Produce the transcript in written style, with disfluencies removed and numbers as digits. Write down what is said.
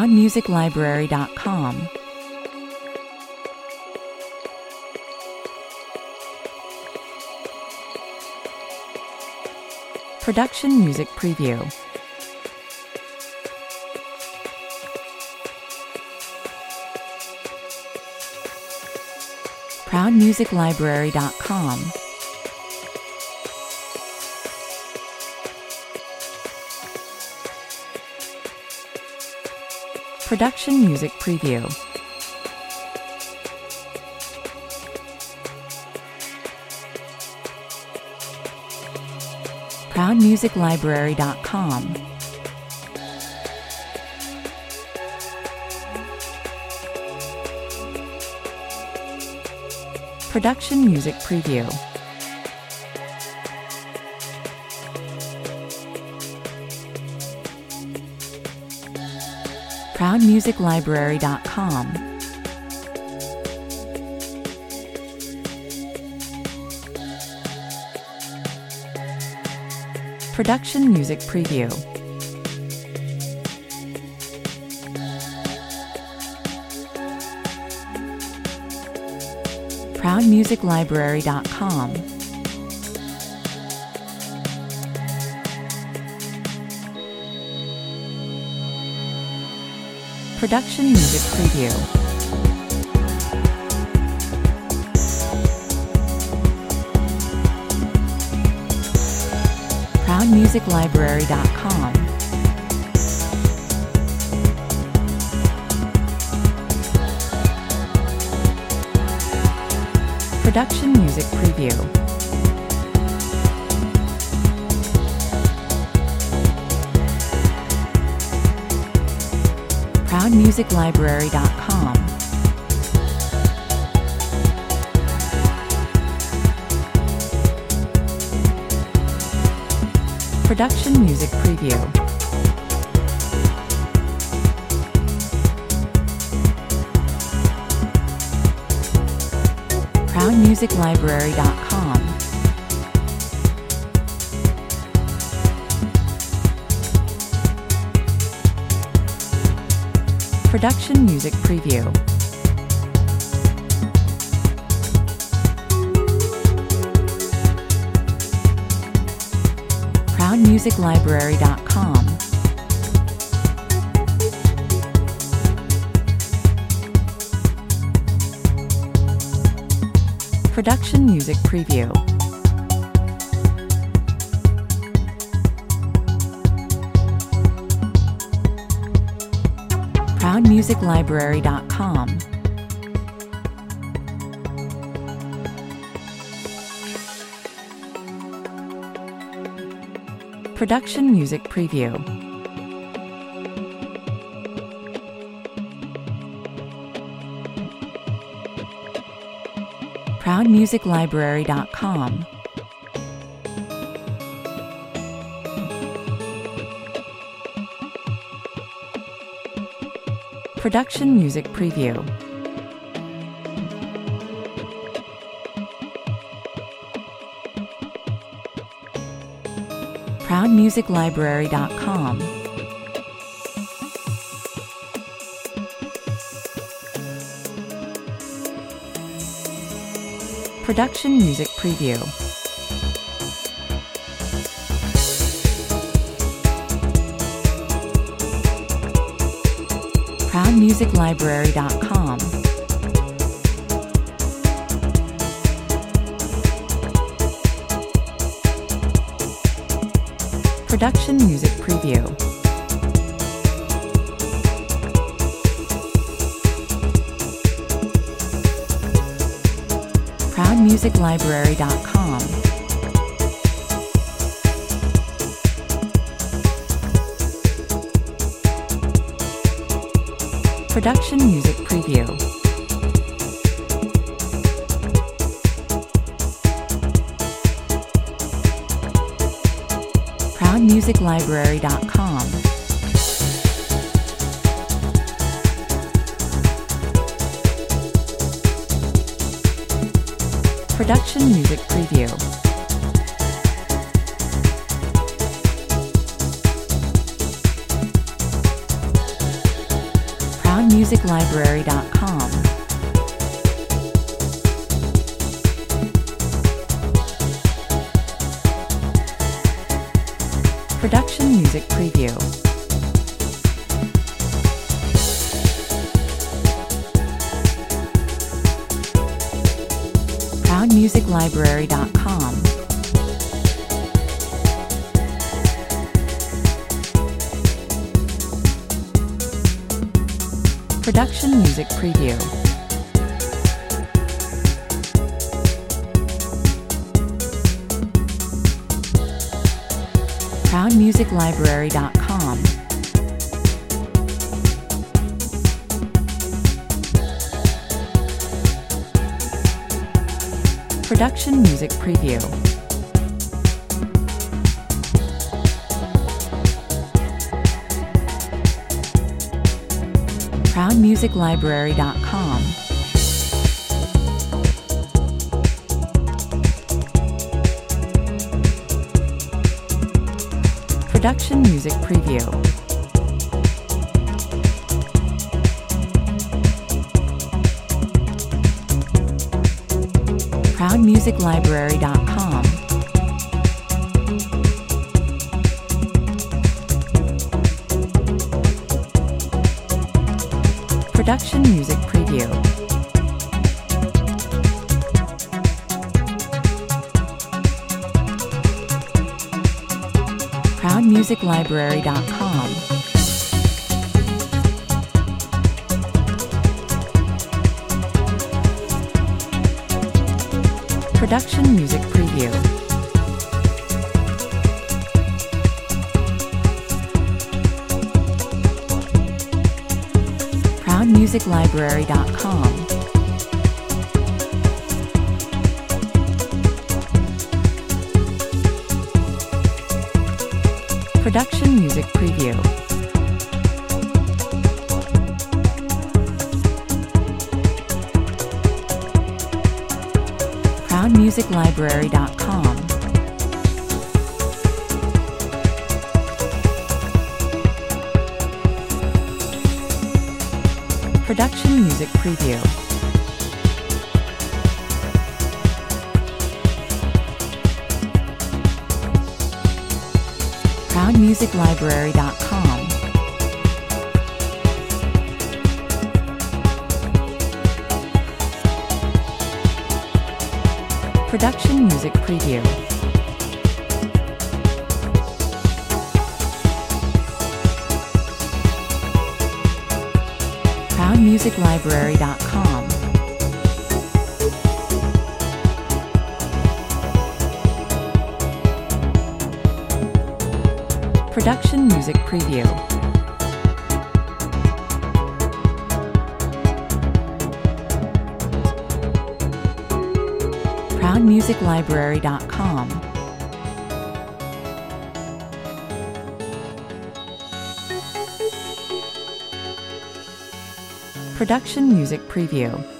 ProudMusicLibrary.com. Production Music Preview. ProudMusicLibrary.com. Production Music Preview. ProudMusicLibrary.com. Production Music Preview. ProudMusicLibrary.com. Production Music Preview. ProudMusicLibrary.com. Production Music Preview. ProudMusicLibrary.com. Production Music Preview. ProudMusicLibrary.com. Production Music Preview. ProudMusicLibrary.com. Production Music Preview. ProudMusicLibrary.com. Production Music Preview. ProudMusicLibrary.com. Production Music Preview. ProudMusicLibrary.com. Production Music Preview. ProudMusicLibrary.com. Production Music Preview. ProudMusicLibrary.com. Production Music Preview. ProudMusicLibrary.com. Production Music Preview. ProudMusicLibrary.com. Production Music Preview. ProudMusicLibrary.com. Production Music Preview. ProudMusicLibrary.com. Production Music Preview. ProudMusicLibrary.com. Production Music Preview. ProudMusicLibrary.com. Production Music Preview. ProudMusicLibrary.com. Production Music Preview. ProudMusicLibrary.com. Production Music Preview. ProudMusicLibrary.com. Production Music Preview. ProudMusicLibrary.com. Production Music Preview. ProudMusicLibrary.com. Production Music Preview. ProudMusicLibrary.com. Production Music Preview. ProudMusicLibrary.com. Production Music Preview.